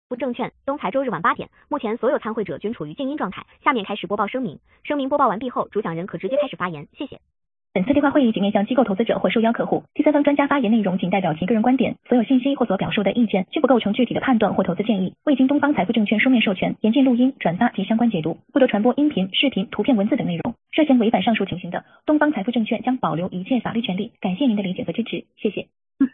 不证券，东财周日晚8点，目前所有参会者均处于静音状态。下面开始播报声明。声明播报完毕后，主讲人可直接开始发言，谢谢。 本次对话会议仅面向机构投资者或受邀客户，第三方专家发言内容仅代表其个人观点，所有信息或所表述的意见均不构成具体的判断或投资建议，未经东方财富证券书面授权，严禁录音、转发及相关解读，不得传播音频、视频、图片、文字等内容。涉嫌违反上述情形的，东方财富证券将保留一切法律权利。感谢您的理解和支持，谢谢。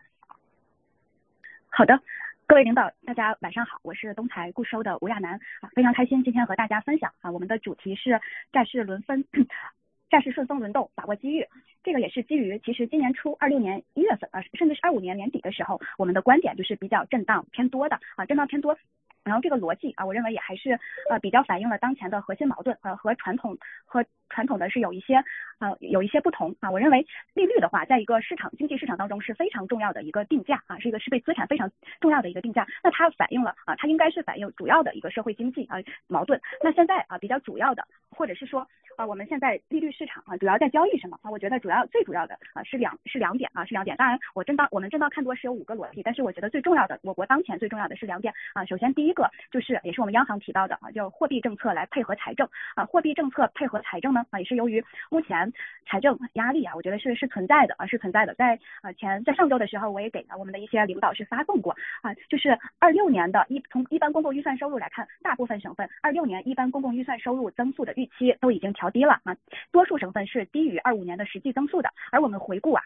好的。各位领导，大家晚上好，我是东财固收的吴亚楠非常开心今天和大家分享我们的主题是债市顺风轮动，把握机遇。这个也是基于其实今年初26年1月份甚至是25年年底的时候，我们的观点就是比较震荡偏多的震荡偏多。然后这个逻辑我认为也还是比较反映了当前的核心矛盾和传统的是有一些不同我认为利率的话，在一个经济市场当中是非常重要的一个定价是被资产非常重要的一个定价。那它反映了它应该是反映主要的一个社会经济矛盾。那现在比较主要的，或者是说我们现在利率市场主要在交易什么我觉得最主要的是两点。当然我们正道看多是有5个逻辑，但是我觉得最重要的，我国当前最重要的是2点首先第一个就是也是我们央行提到的叫货币政策来配合财政货币政策配合财政呢也是由于目前财政压力我觉得是存在的在上周的时候，我也给我们的一些领导是发送过就是26年的从一般公共预算收入来看，大部分省份26年一般公共预算收入增速的预期都已经调低了多数省份是低于25年的实际增速的。而我们回顾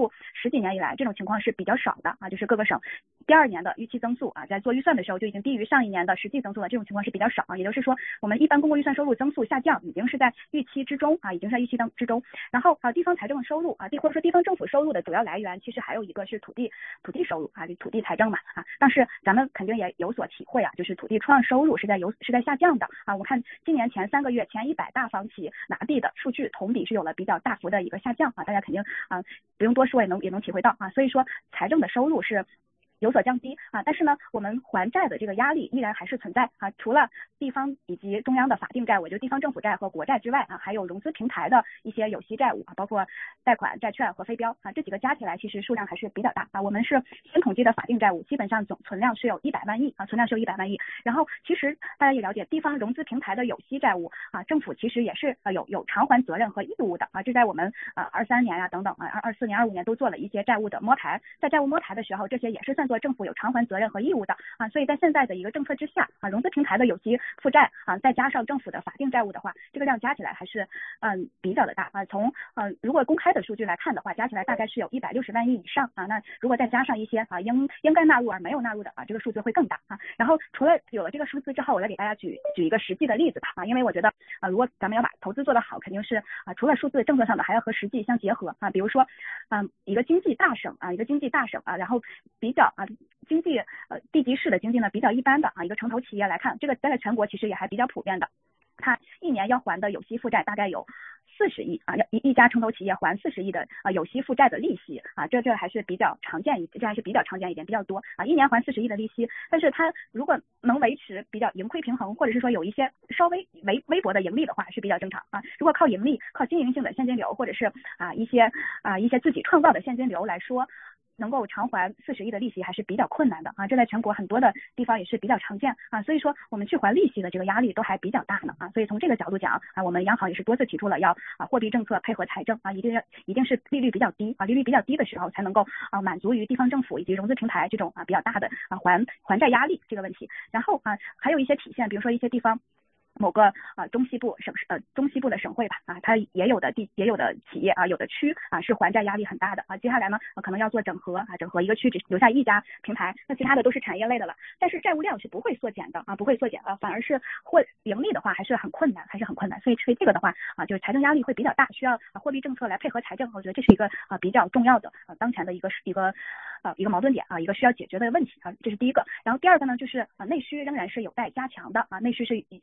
10几年以来，这种情况是比较少的就是各个省第2年的预期增速在做预算的时候就已经低于上一年的实际增速的，这种情况是比较少也就是说我们一般公共预算收入增速下降已经是在预期之中然后地方财政收入或者说地方政府收入的主要来源，其实还有一个是土地收入土地财政嘛但是咱们肯定也有所体会就是土地出让收入是在下降的我看今年前3个月前100大房企拿地的数据同比是有了比较大幅的一个下降大家肯定不用多说也能体会到所以说财政的收入是有所降低但是呢，我们还债的这个压力依然还是存在除了地方以及中央的法定债务，也就是地方政府债和国债之外还有融资平台的一些有息债务包括贷款、债券和非标这几个加起来其实数量还是比较大我们是新统计的法定债务，基本上总存量是有100万亿然后其实大家也了解，地方融资平台的有息债务政府其实也是有偿还责任和义务的这在我们23年等等24年、25年都做了一些债务的摸台，在债务摸台的时候，这些也是算作政府有偿还责任和义务的所以在现在的一个政策之下融资平台的有息负债再加上政府的法定债务的话，这个量加起来还是比较的大从如果公开的数据来看的话，加起来大概是有160万亿以上那如果再加上一些应该纳入而没有纳入的这个数字会更大然后除了有了这个数字之后，我再给大家举一个实际的例子吧因为我觉得如果咱们要把投资做得好，肯定是除了数字政策上的，还要和实际相结合比如说一个经济大省然后比较经济地级市的经济呢比较一般的一个城投企业来看，这个在全国其实也还比较普遍的，它一年要还的有息负债大概有40亿一家城投企业还40亿的有息负债的利息这还是比较常见一点比较多一年还40亿的利息，但是它如果能维持比较盈亏平衡，或者是说有一些稍微微薄的盈利的话是比较正常如果靠盈利、靠经营性的现金流，或者是一些自己创造的现金流来说，能够偿还40亿的利息还是比较困难的这在全国很多的地方也是比较常见所以说我们去还利息的这个压力都还比较大呢所以从这个角度讲我们央行也是多次提出了要货币政策配合财政一定是利率比较低利率比较低的时候才能够满足于地方政府以及融资平台这种比较大的还债压力这个问题。然后还有一些体现，比如说一些地方某个中西部的省会吧它也有的企业有的区是还债压力很大的接下来呢可能要做整合一个区只留下一家平台，那其他的都是产业类的了，但是债务量是不会缩减的反而是盈利的话还是很困难，所以这个的话就是财政压力会比较大，需要货币政策来配合财政，我觉得这是一个比较重要的当前的一个矛盾点一个需要解决的问题这是第一个。然后第二个呢就是内需仍然是有待加强的内需是仍然有待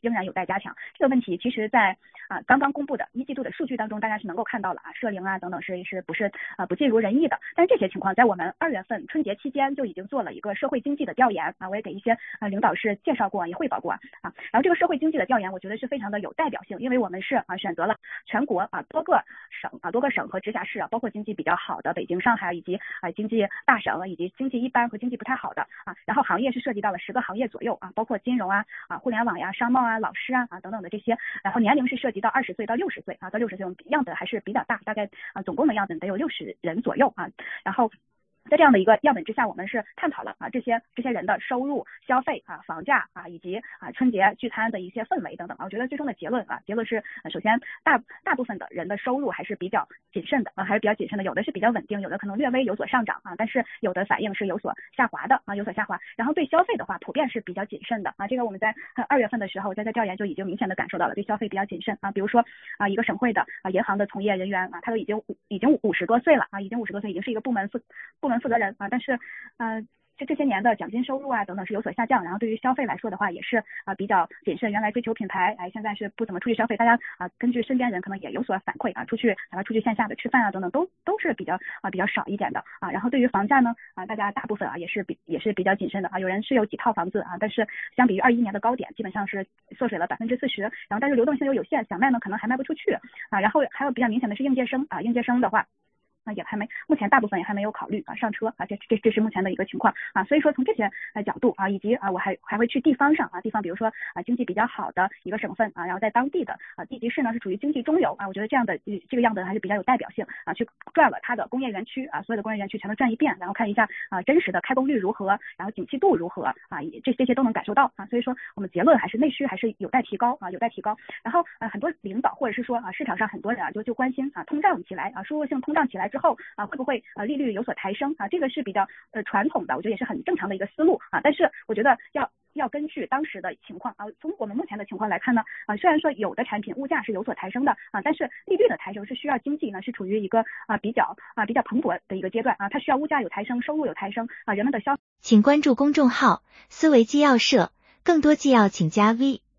贷加强。这个问题其实在刚刚公布的一季度的数据当中，大家是能够看到了社龄等等是不尽如人意的。但是这些情况在我们2月份春节期间就已经做了一个社会经济的调研我也给一些领导是介绍过也汇报过然后这个社会经济的调研我觉得是非常的有代表性，因为我们是选择了全国多个省和直辖市包括经济比较好的北京、上海以及经济大省以及经济一般和经济不太好的然后行业是涉及到了10个行业左右包括金融互联网商贸老师等等的这些，然后年龄是涉及到20岁到60岁到60岁，样本还是比较大，大概总共的样本得有60人左右然后在这样的一个样本之下，我们是探讨了这些人的收入、消费房价以及春节聚餐的一些氛围等等我觉得最终的结论是首先大部分的人的收入还是比较谨慎的有的是比较稳定，有的可能略微有所上涨但是有的反应是有所下滑的然后对消费的话普遍是比较谨慎的这个我们在2月份的时候在调研就已经明显的感受到了对消费比较谨慎比如说一个省会的银行的从业人员他都已经50多岁了已经50多岁，已经是一个部门负责人但是这些年的奖金收入等等是有所下降，然后对于消费来说的话也是比较谨慎，原来追求品牌现在是不怎么出去消费，大家根据身边人可能也有所反馈出去线下的吃饭等等都是比较少一点的然后对于房价呢大家大部分也是比较谨慎的有人是有几套房子但是相比于21年的高点基本上是缩水了40%，然后但是流动性又有限，想卖呢可能还卖不出去然后还有比较明显的是应届生的话也还没，目前大部分也还没有考虑上车这是目前的一个情况所以说从这些角度以及我还会去地方上地方比如说经济比较好的一个省份然后在当地的地级市呢是处于经济中游我觉得这样的这个样本还是比较有代表性去转了它的工业园区所有的工业园区全都转一遍，然后看一下真实的开工率如何，然后景气度如何这些都能感受到所以说我们结论还是内需还是有待提高然后很多领导或者是说市场上很多人就关心通胀起来输入性通胀起来之后会不会利率有所抬升这个是比较传统的，我觉得也是很正常的一个思路但是我觉得要根据当时的情况从我们目前的情况来看呢虽然说有的产品物价是有所抬升的但是利率的抬升是需要经济呢是处于一个比较蓬勃的一个阶段它需要物价有抬升，收入有抬升人们的消费。 请关注公众号思维纪要社，更多纪要请加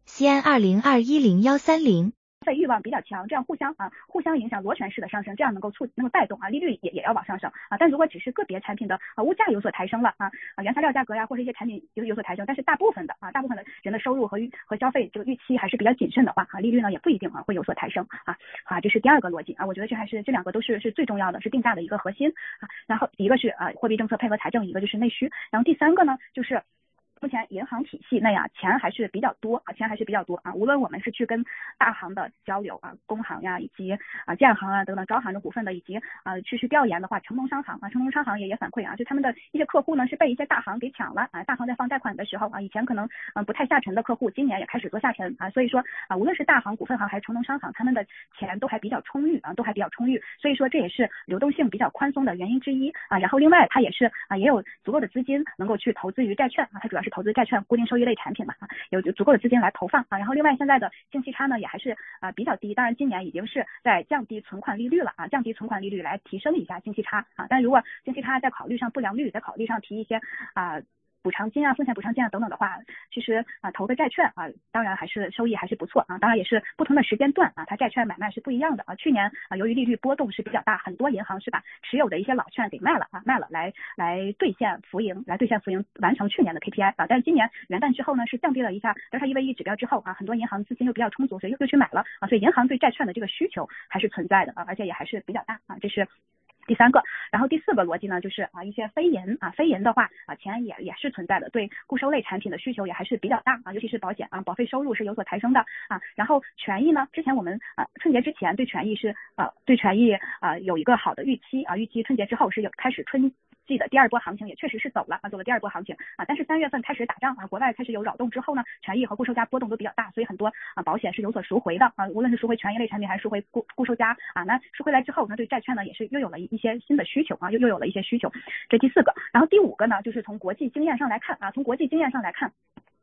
VCN20210130。 欲望比较强，这样互相影响，螺旋式的上升，这样能够带动利率也要往上升但如果只是个别产品的物价有所抬升了原材料价格或者一些产品有所抬升，但是大部分的人的收入和消费这个预期还是比较谨慎的话利率呢也不一定会有所抬升这是第二个逻辑我觉得这两个都是最重要的，是定价的一个核心然后一个是货币政策配合财政，一个就是内需，然后第三个呢就是目前银行体系内钱还是比较多无论我们是去跟大行的交流工行以及建行等等招行的股份的，以及去调研的话，城农商行也反馈就他们的一些客户呢是被一些大行给抢了大行在放贷款的时候以前可能不太下沉的客户今年也开始做下沉所以说无论是大行、股份行还是城农商行，他们的钱都还比较充裕所以说这也是流动性比较宽松的原因之一然后另外它也是也有足够的资金能够去投资于债券它主要是投资债券固定收益类产品有足够的资金来投放然后另外现在的净息差呢也还是比较低，当然今年已经是在降低存款利率了降低存款利率来提升一下净息差但如果净息差再考虑上不良率，再考虑上提一些补偿金风险补偿金等等的话，其实投的债券当然还是收益还是不错当然也是不同的时间段它债券买卖是不一样的去年由于利率波动是比较大，很多银行是把持有的一些老券给卖了来兑现浮盈完成去年的 KPI 但是今年元旦之后呢是降低了一下德尔塔 EVE 指标之后很多银行资金又比较充足，所以又去买了所以银行对债券的这个需求还是存在的而且也还是比较大这是第三个，然后第四个逻辑呢，就是一些非银非银的话钱也是存在的，对固收类产品的需求也还是比较大尤其是保险保费收入是有所抬升的然后权益呢，之前我们春节之前对权益是有一个好的预期预期春节之后是有开始春季的第二波行情，也确实是走了第二波行情但是3月份开始打仗国外开始有扰动之后呢，权益和固收加波动都比较大，所以很多保险是有所赎回的无论是赎回权益类产品还是赎回固收加那赎回来之后呢，对债券呢也是又有了一些新的需求又有了一些需求，这第四个。然后第五个呢，就是从国际经验上来看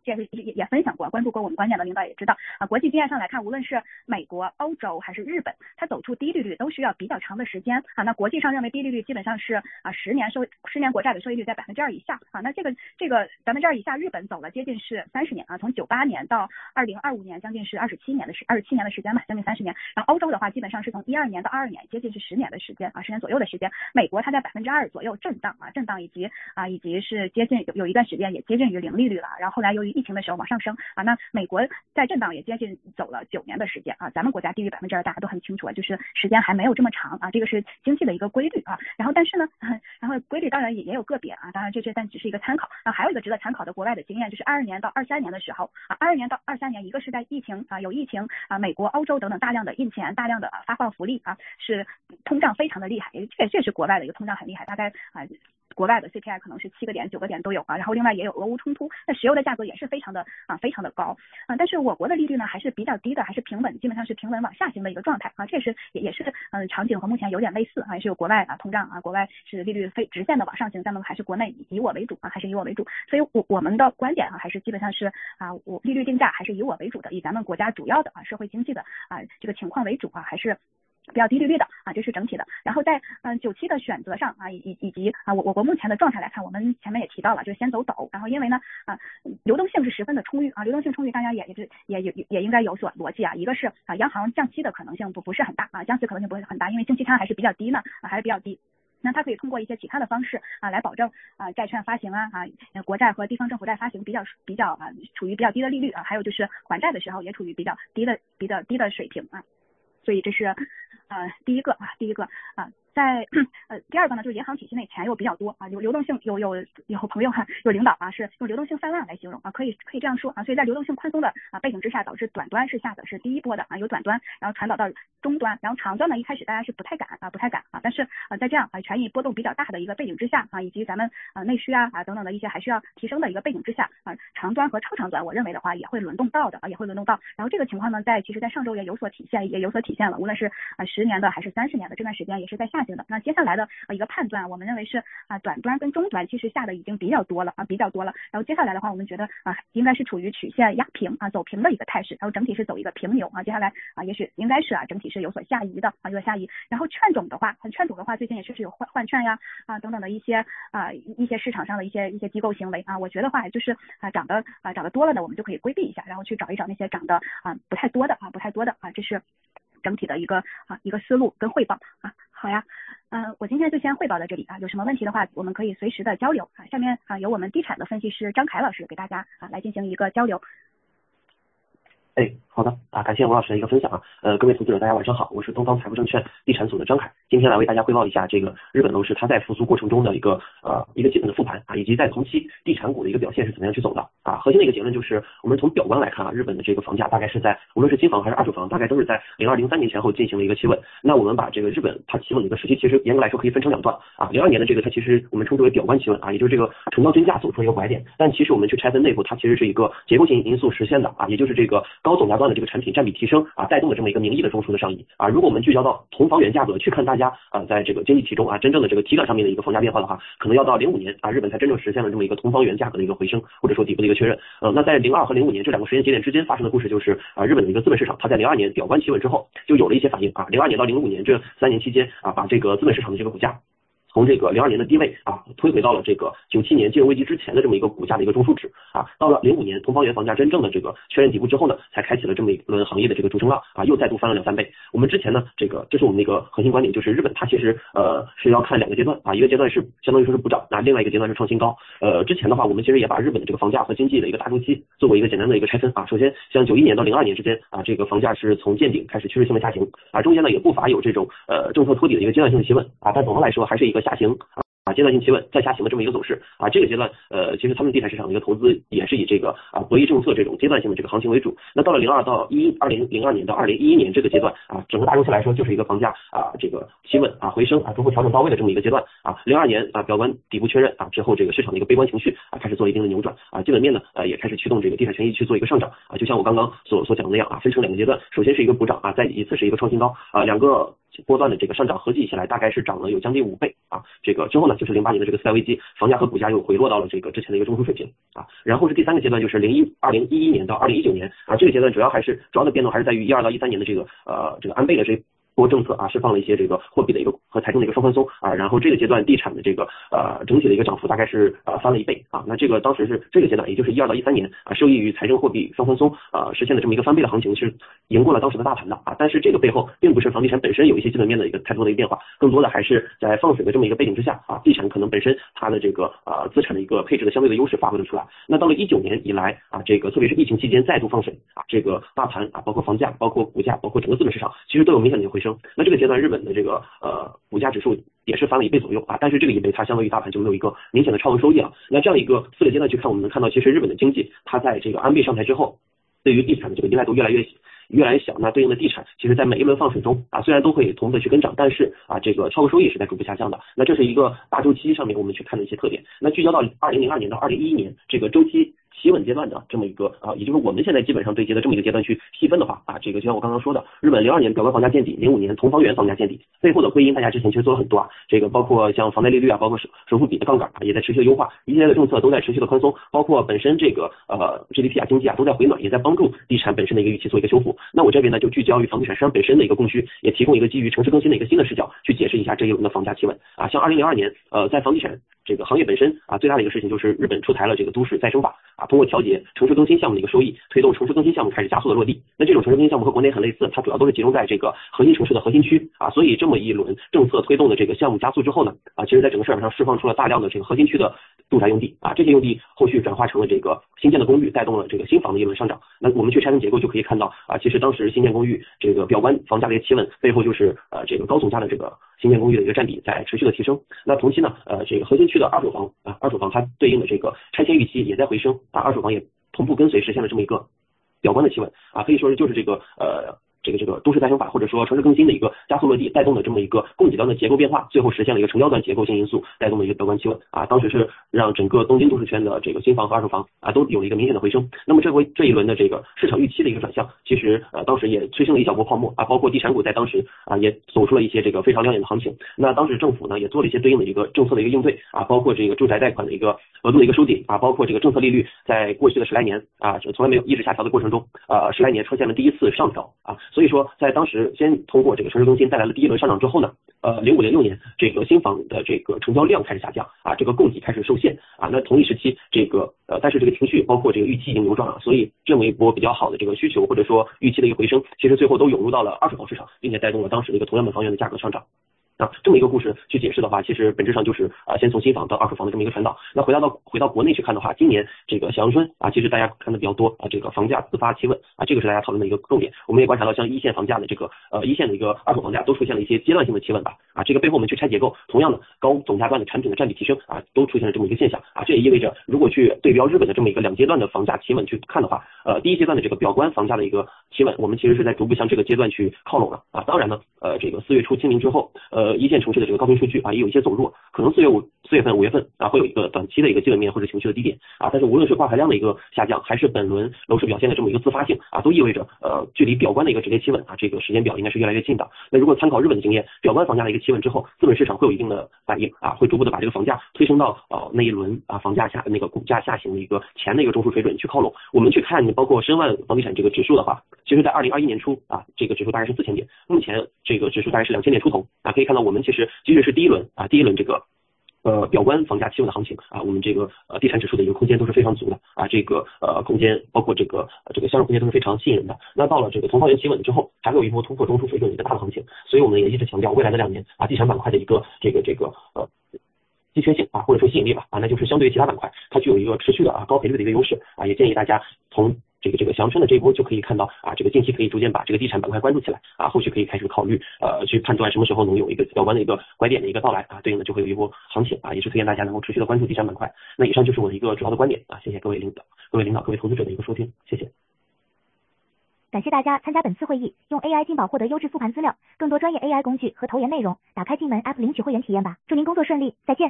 这也分享过，关注过我们观点的领导也知道国际经验上来看，无论是美国、欧洲还是日本，它走出低利率都需要比较长的时间那国际上认为低利率基本上是10年国债的收益率在2%以下那这个2%以下，日本走了接近是30年从98年到2025年，将近是27年的时间吧，将近30年。然后欧洲的话，基本上是从12年到22年，接近是10年的时间10年左右的时间。美国它在2%左右震荡以及是接近有一段时间也接近于零利率了，然后后来由于疫情的时候往上升那美国在震荡也接近走了9年的时间咱们国家低于2%大家都很清楚就是时间还没有这么长这个是经济的一个规律然后但是呢然后规律当然也有个别当然但只是一个参考还有一个值得参考的国外的经验，就是22年到23年的时候22年到23年，一个是在疫情有疫情美国、欧洲等等大量的印钱，大量的发放福利是通胀非常的厉害，这是国外的一个通胀很厉害，大概国外的 CPI 可能是7个点、9个点都有然后另外也有俄乌冲突，那石油的价格也是非常的高但是我国的利率呢还是比较低的，还是平稳，基本上是平稳往下行的一个状态这也是场景和目前有点类似也是有国外通胀国外是利率非直线的往上行，咱们还是国内以我为主还是以我为主，所以我们的观点还是基本上是我利率定价还是以我为主的，以咱们国家主要的社会经济的这个情况为主还是比较低利率的这是整体的。然后在久期的选择上以及我国目前的状态来看，我们前面也提到了，就是先走陡，然后因为呢流动性是十分的充裕流动性充裕，大家也应该有所逻辑一个是央行降息的可能性不是很大降息可能性不是很大，因为净息差还是比较低呢还是比较低。那它可以通过一些其他的方式来保证债券发行国债和地方政府债发行比较处于比较低的利率还有就是还债的时候也处于比较低的水平所以这是第一个在第二个呢，就是银行体系内钱又比较多流动性有朋友有领导是用流动性泛滥来形容可以这样说所以在流动性宽松的背景之下，导致短端是下的是第一波的有短端，然后传导到中端，然后长端呢一开始大家是不太敢但是在这样权益波动比较大的一个背景之下以及咱们内需等等的一些还需要提升的一个背景之下长端和超长端我认为的话也会轮动到然后这个情况呢其实在上周也有所体现了，无论是10年的还是30年的这段时间也是在下行的。那接下来的一个判断，我们认为是短端跟中端其实下的已经比较多了然后接下来的话我们觉得应该是处于曲线压平走平的一个态势，然后整体是走一个平牛接下来也许应该是整体是有所下移的然后券种的话最近也确实有换券等等的一些市场上的一些机构行为我觉得话就是涨得多了的我们就可以规避一下，然后去找一找那些涨得不太多的这是整体的一个思路跟汇报好呀我今天就先汇报到这里有什么问题的话我们可以随时的交流下面由我们地产的分析师张凯老师给大家来进行一个交流。 好的感谢王老师的一个分享各位投资者大家晚上好，我是东方财富证券地产组的张凯，今天来为大家汇报一下这个日本楼市它在复苏过程中的一个基本的复盘以及在同期地产股的一个表现是怎么样去走的核心的一个结论就是我们从表观来看日本的这个房价大概是在无论是新房还是二手房大概都是在02、03年前后进行了一个企稳。那我们把这个日本它企稳的一个时期其实严格来说可以分成2段02年的这个它其实我们称之为表观企稳也就是这个成交均价走出了一个拐点，但其实我们去拆分内部它其实是一个结构性因素实现的也就是这个高总价段的这个产品占比提升带动了这么一个名义的中枢的上移如果我们聚焦到同房源价格去看大家在这个经济体中真正的这个体感上面的一个房价变化的话，可能要到05年日本才真正实现了这么一个同房源价格的一个回升，或者说底部的一个确认那在02和05年这2个时间节点之间发生的故事就是日本的一个资本市场它在02年表观企稳之后就有了一些反应02年到05年这3年期间把这个资本市场的这个股价从这个02年的低位推回到了这个97年金融危机之前的这么一个股价的一个中枢值到了05年同房源房价真正的这个确认底部之后呢，才开启了这么一轮行业的这个主升浪又再度翻了2-3倍。我们之前呢这是我们的一个核心观点，就是日本它其实是要看2个阶段一个阶段是相当于说是补涨另外一个阶段是创新高之前的话我们其实也把日本的这个房价和经济的一个大周期做过一个简单的一个拆分首先像91年到02年之间这个房价是从见顶开始趋势性的下行中间呢也不乏有这种政策托底的一个阶段性的企稳但总的来说还是一个下行阶段性企稳再下行的这么一个走势这个阶段其实他们地产市场的一个投资也是以这个博弈政策这种阶段性的这个行情为主。那到了2002年到2011年这个阶段整个大周期来说就是一个房价这个企稳回升逐步调整到位的这么一个阶段02年表观底部确认之后这个市场的一个悲观情绪开始做一定的扭转基本面呢也开始驱动这个地产权益去做一个上涨就像我刚刚所讲的那样分成2个阶段，首先是一个补涨再一次是一个创新高2个波段的这个上涨合计起来大概是涨了有将近5倍这个之后呢呢，就是08年的这个次贷危机，房价和股价又回落到了这个之前的一个中枢水平啊。然后是第三个阶段，就是2011年到2019年啊，这个阶段主要的变动还是在于12到13年的这个安倍的这波政策啊，释放了一些这个货币的一个和财政的一个双宽松啊，然后这个阶段地产的这个整体的一个涨幅大概是翻了1倍啊。那这个当时是这个阶段，也就是12到13年啊，受益于财政货币双宽松实现的这么一个翻倍的行情，是赢过了当时的大盘的啊。但是这个背后并不是房地产本身有一些基本面的一个太多的一个变化，更多的还是在放水的这么一个背景之下啊，地产可能本身它的这个资产的一个配置的相对的优势发挥了出来。那到了19年以来啊，这个特别是疫情期间再度放水啊，这个大盘啊，包括房价、包括股价、包括整个资本市场，其实都有明显的一个回升。那这个阶段日本的这个股价指数也是翻了1倍左右啊，但是这个1倍它相当于大盘就没有一个明显的超额收益了。那这样一个4个阶段去看，我们能看到其实日本的经济它在这个安倍上台之后，对于地产的这个依赖度越来越小，那对应的地产其实在每一轮放水中啊，虽然都会同步的去跟涨，但是啊这个超额收益是在逐步下降的。那这是一个大周期上面我们去看的一些特点。那聚焦到2002年到2011年这个周期企稳阶段的这么一个也就是我们现在基本上对接的这么一个阶段去细分的话啊，这个就像我刚刚说的，日本02年表观房价见底，05年同房源房价见底，背后的归因大家之前其实做了很多啊，这个包括像房贷利率啊，包括首付比的杠杆啊，也在持续的优化，一系列的政策都在持续的宽松，包括本身这个GDP 啊经济啊都在回暖，也在帮助地产本身的一个预期做一个修复。那我这边呢就聚焦于房地产市场本身的一个供需，也提供一个基于城市更新的一个新的视角去解释一下这一轮的房价企稳啊。像2002年在房地产这个行业本身啊，最大的一个事情就是日本出台了这个都市再生法啊，通过调节城市更新项目的一个收益，推动城市更新项目开始加速的落地。那这种城市更新项目和国内很类似，它主要都是集中在这个核心城市的核心区啊，所以这么一轮政策推动的这个项目加速之后呢啊，其实在整个市场上释放出了大量的这个核心区的住宅用地啊，这些用地后续转化成了这个新建的公寓，带动了这个新房的一轮上涨。那我们去拆分结构就可以看到啊，其实当时新建公寓这个表观房价的一个企稳，背后就是这个高总价的这个新建公寓的一个占比在持续的提升。那同期呢这个核心区的二手房它对应的这个拆迁预期也在回升啊，二手房也同步跟随实现了这么一个表观的企稳啊，可以说是就是这个都市再生法或者说城市更新的一个加速落地，带动的这么一个供给端的结构变化，最后实现了一个成交端结构性因素带动的一个表观企稳啊，当时是让整个东京都市圈的这个新房和二手房啊都有了一个明显的回升。那么这一轮的这个市场预期的一个转向，其实当时也催生了一小波泡沫啊，包括地产股在当时啊也走出了一些这个非常亮眼的行情。那当时政府呢也做了一些对应的一个政策的一个应对啊，包括这个住宅贷款的一个额度的一个收紧啊，包括这个政策利率在过去的10来年啊从来没有一直下调的过程中10来年出现了第一次上调啊，所以说在当时先通过这个城市更新带来了第一轮上涨之后呢05、06年这个新房的这个成交量开始下降啊，这个供给开始受限啊，那同一时期这个但是这个情绪包括这个预期已经扭转了，所以这么一波比较好的这个需求或者说预期的一个回升，其实最后都涌入到了二手房市场，并且带动了当时的一个同样的房源的价格上涨。这么一个故事去解释的话，其实本质上就是先从新房到二手房的这么一个传导。那回到国内去看的话，今年这个小阳春啊，其实大家看的比较多啊，这个房价自发企稳啊，这个是大家讨论的一个重点。我们也观察到，像一线房价的这个一线的一个二手房价都出现了一些阶段性的企稳吧啊，这个背后我们去拆结构，同样的高总价段的产品的占比提升啊，都出现了这么一个现象啊，这也意味着如果去对标日本的这么一个2阶段的房价企稳去看的话，第一阶段的这个表观房价的一个企稳，我们其实是在逐步向这个阶段去靠拢了啊。当然呢，这个4月初清明之后，一线城市的这个高频数据啊也有一些走弱，可能4月份、5月份啊会有一个短期的一个基本面或者情绪的低点啊，但是无论是挂牌量的一个下降，还是本轮楼市表现的这么一个自发性啊，都意味着距离表观的一个直接企稳啊这个时间表应该是越来越近的。那如果参考日本的经验，表观房价的一个企稳之后，资本市场会有一定的反应啊，会逐步的把这个房价推升到那一轮啊房价下那个股价下行的一个前的一个中枢水准去靠拢。我们去看包括申万房地产这个指数的话，其实在2021年初啊这个指数大概是4000点，目前这个指数大概是2000点出头啊，可以看到我们其实即使是第一轮这个表观房价企稳的行情啊，我们这个地产指数的一个空间都是非常足的啊，这个空间包括这个销售空间都是非常吸引人的。那到了这个同房源企稳之后，还会有一波突破中枢水准的一个大的行情，所以我们也一直强调未来的2年啊，地产板块的一个这个稀缺性啊，或者说吸引力吧啊，那就是相对于其他板块，它具有一个持续的高赔率的一个优势啊，也建议大家从这个小阳春的这一波就可以看到啊，这个近期可以逐渐把这个地产板块关注起来啊，后续可以开始考虑去判断什么时候能有一个表观的一个拐点的一个到来啊，对应的就会有一波行情啊，也是推荐大家能够持续的关注地产板块。那以上就是我的一个主要的观点啊，谢谢各位领导、各位投资者的一个收听，谢谢。 感谢大家参加本次会议，用 AI 进宝获得优质复盘资料，更多专业 AI 工具和投研内容，打开进门 App 领取会员体验吧。祝您工作顺利，再见。